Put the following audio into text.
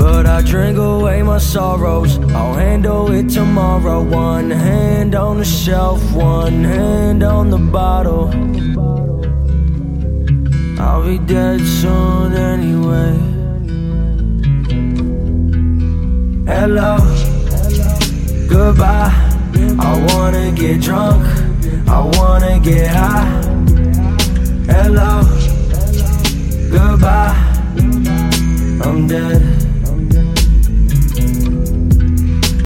but I drink away my sorrows. I'll handle it tomorrow. One hand on the shelf, one hand on the bottle. I'll be dead soon anyway. Hello, goodbye. I wanna get drunk, I wanna get high. Hello, goodbye, I'm dead.